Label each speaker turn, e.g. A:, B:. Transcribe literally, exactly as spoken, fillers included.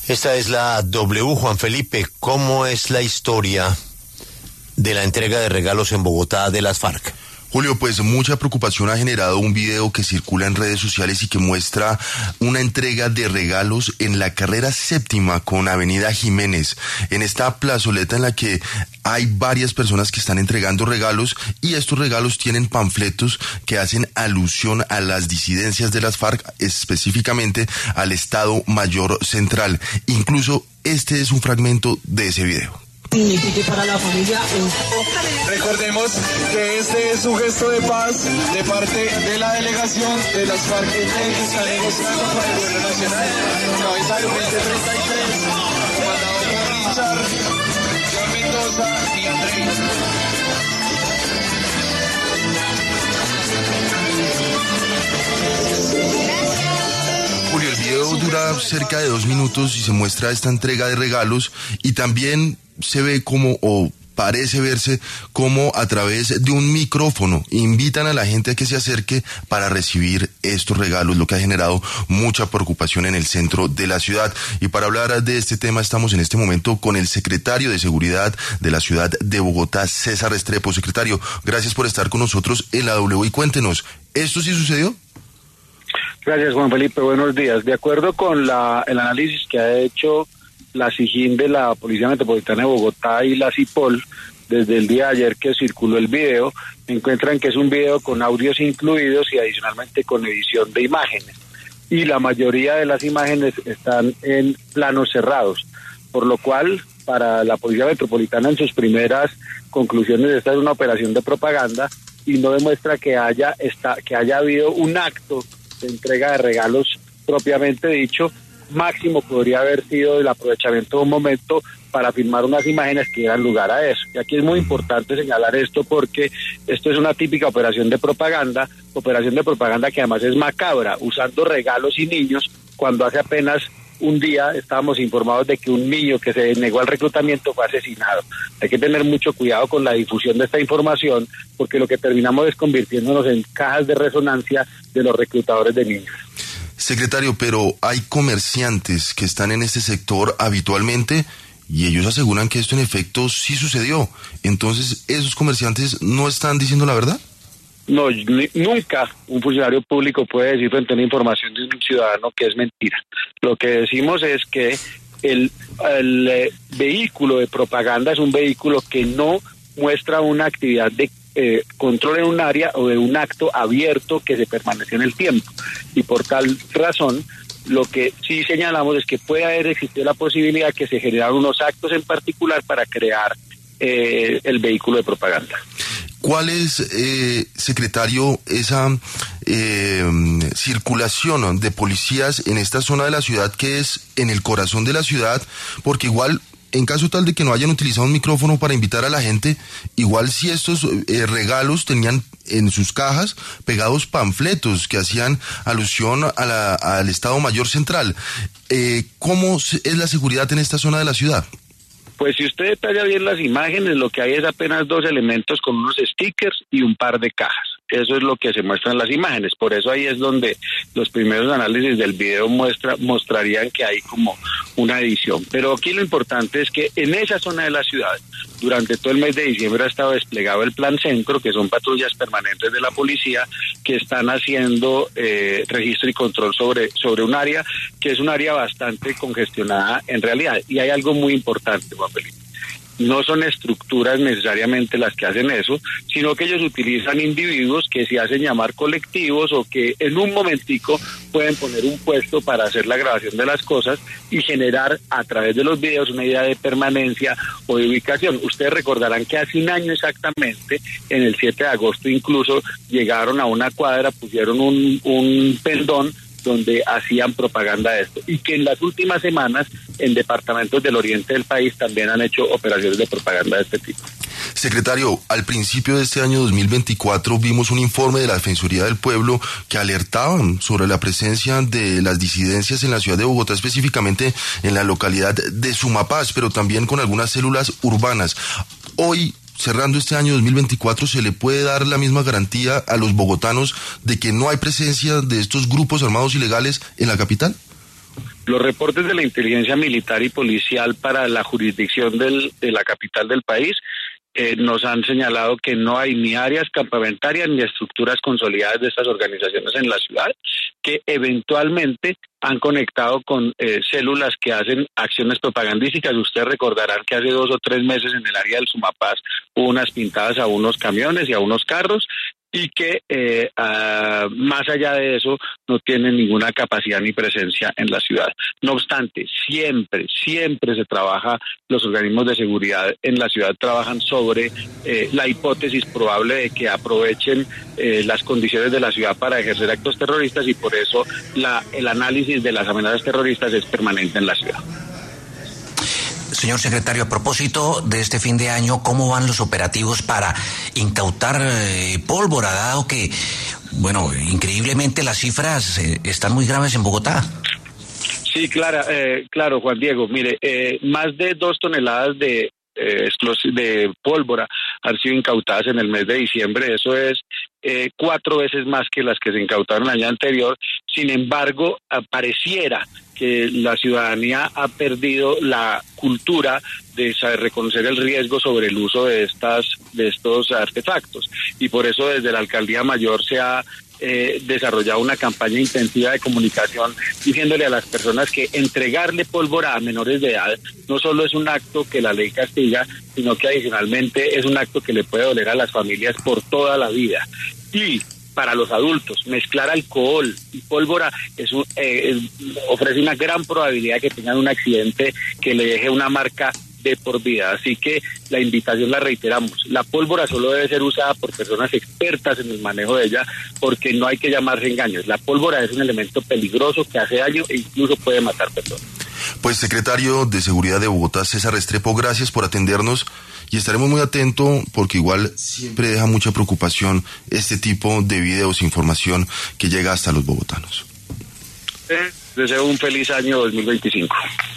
A: Esta es la W, Juan Felipe. ¿Cómo es la historia de la entrega de regalos en Bogotá de las FARC?
B: Julio, pues mucha preocupación ha generado un video que circula en redes sociales y que muestra una entrega de regalos en la carrera séptima con Avenida Jiménez, en esta plazoleta en la que hay varias personas que están entregando regalos, y estos regalos tienen panfletos que hacen alusión a las disidencias de las FARC, específicamente al Estado Mayor Central. Incluso este es un fragmento de ese video.
C: Signifique para la familia.
D: Recordemos que este es un gesto de paz de parte de la delegación de las FARC que está negociando con el gobierno nacional. Cabeza del veinte treinta y tres, comandado por Richard, John Mendoza y Andrés.
B: Julio, el video dura cerca de dos minutos y se muestra esta entrega de regalos, y también se ve como, o parece verse como a través de un micrófono invitan a la gente a que se acerque para recibir estos regalos, lo que ha generado mucha preocupación en el centro de la ciudad. Y para hablar de este tema estamos en este momento con el secretario de Seguridad de la ciudad de Bogotá, César Restrepo. Secretario, gracias por estar con nosotros en la W y cuéntenos, ¿esto sí sucedió?
E: Gracias, Juan Felipe, buenos días. De acuerdo con la, el análisis que ha hecho la SIJIN de la Policía Metropolitana de Bogotá y la CIPOL, desde el día de ayer que circuló el video, encuentran que es un video con audios incluidos y adicionalmente con edición de imágenes. Y la mayoría de las imágenes están en planos cerrados, por lo cual, para la Policía Metropolitana, en sus primeras conclusiones, esta es una operación de propaganda y no demuestra que haya, esta, que haya habido un acto de entrega de regalos propiamente dicho. Máximo podría haber sido el aprovechamiento de un momento para filmar unas imágenes que dieran lugar a eso. Y aquí es muy importante señalar esto porque esto es una típica operación de propaganda, operación de propaganda que además es macabra, usando regalos y niños, cuando hace apenas un día estábamos informados de que un niño que se negó al reclutamiento fue asesinado. Hay que tener mucho cuidado con la difusión de esta información, porque lo que terminamos es convirtiéndonos en cajas de resonancia de los reclutadores de niños.
B: Secretario, pero hay comerciantes que están en este sector habitualmente y ellos aseguran que esto en efecto sí sucedió. Entonces, ¿esos comerciantes no están diciendo la verdad?
E: No, ni, nunca un funcionario público puede decir frente a una información de un ciudadano que es mentira. Lo que decimos es que el, el eh, vehículo de propaganda es un vehículo que no muestra una actividad de Eh, control en un área o de un acto abierto que se permaneció en el tiempo, y por tal razón lo que sí señalamos es que puede haber existido la posibilidad que se generaran unos actos en particular para crear eh, el vehículo de propaganda.
B: ¿Cuál es, eh, secretario, esa eh, circulación de policías en esta zona de la ciudad que es en el corazón de la ciudad? Porque igual, en caso tal de que no hayan utilizado un micrófono para invitar a la gente, igual si estos eh, regalos tenían en sus cajas pegados panfletos que hacían alusión a la, al Estado Mayor Central. Eh, ¿Cómo es la seguridad en esta zona de la ciudad?
E: Pues si usted detalla bien las imágenes, lo que hay es apenas dos elementos con unos stickers y un par de cajas. Eso es lo que se muestra en las imágenes. Por eso ahí es donde los primeros análisis del video muestra, mostrarían que hay como una edición. Pero aquí lo importante es que en esa zona de la ciudad, durante todo el mes de diciembre ha estado desplegado el Plan Centro, que son patrullas permanentes de la policía que están haciendo eh, registro y control sobre, sobre un área que es un área bastante congestionada en realidad. Y hay algo muy importante, Juan Felipe. No son estructuras necesariamente las que hacen eso, sino que ellos utilizan individuos que se hacen llamar colectivos o que en un momentico pueden poner un puesto para hacer la grabación de las cosas y generar a través de los videos una idea de permanencia o de ubicación. Ustedes recordarán que hace un año exactamente, en el siete de agosto incluso, llegaron a una cuadra, pusieron un, un pendón donde hacían propaganda de esto, y que en las últimas semanas en departamentos del oriente del país también han hecho operaciones de propaganda de este tipo.
B: Secretario, al principio de este año dos mil veinticuatro vimos un informe de la Defensoría del Pueblo que alertaba sobre la presencia de las disidencias en la ciudad de Bogotá, específicamente en la localidad de Sumapaz, pero también con algunas células urbanas. Hoy, cerrando este año dos mil veinticuatro, ¿se le puede dar la misma garantía a los bogotanos de que no hay presencia de estos grupos armados ilegales en la capital?
E: Los reportes de la inteligencia militar y policial para la jurisdicción del, de la capital del país eh, nos han señalado que no hay ni áreas campamentarias ni estructuras consolidadas de estas organizaciones en la ciudad, que eventualmente han conectado con eh, células que hacen acciones propagandísticas. Ustedes recordarán que hace dos o tres meses en el área del Sumapaz hubo unas pintadas a unos camiones y a unos carros, y que eh, uh, más allá de eso no tienen ninguna capacidad ni presencia en la ciudad. No obstante, siempre, siempre se trabaja, los organismos de seguridad en la ciudad trabajan sobre eh, la hipótesis probable de que aprovechen eh, las condiciones de la ciudad para ejercer actos terroristas, y por eso la, el análisis de las amenazas terroristas es permanente en la ciudad.
F: Señor secretario, a propósito de este fin de año, ¿cómo van los operativos para incautar eh, pólvora, dado que, bueno, increíblemente las cifras eh, están muy graves en Bogotá?
E: Sí, claro, eh, claro, Juan Diego. Mire, eh, más de dos toneladas de eh, de pólvora han sido incautadas en el mes de diciembre. Eso es eh, cuatro veces más que las que se incautaron el año anterior. Sin embargo, pareciera que la ciudadanía ha perdido la cultura de saber reconocer el riesgo sobre el uso de estas de estos artefactos, y por eso desde la Alcaldía Mayor se ha eh, desarrollado una campaña intensiva de comunicación diciéndole a las personas que entregarle pólvora a menores de edad no solo es un acto que la ley castiga, sino que adicionalmente es un acto que le puede doler a las familias por toda la vida. Y para los adultos, mezclar alcohol y pólvora es un, eh, ofrece una gran probabilidad de que tengan un accidente que le deje una marca de por vida. Así que la invitación la reiteramos. La pólvora solo debe ser usada por personas expertas en el manejo de ella, porque no hay que llamarse engaños. La pólvora es un elemento peligroso que hace daño e incluso puede matar personas.
B: Pues, secretario de Seguridad de Bogotá, César Restrepo, gracias por atendernos y estaremos muy atentos porque igual siempre deja mucha preocupación este tipo de videos e información que llega hasta los bogotanos.
E: Eh, deseo un feliz año dos mil veinticinco.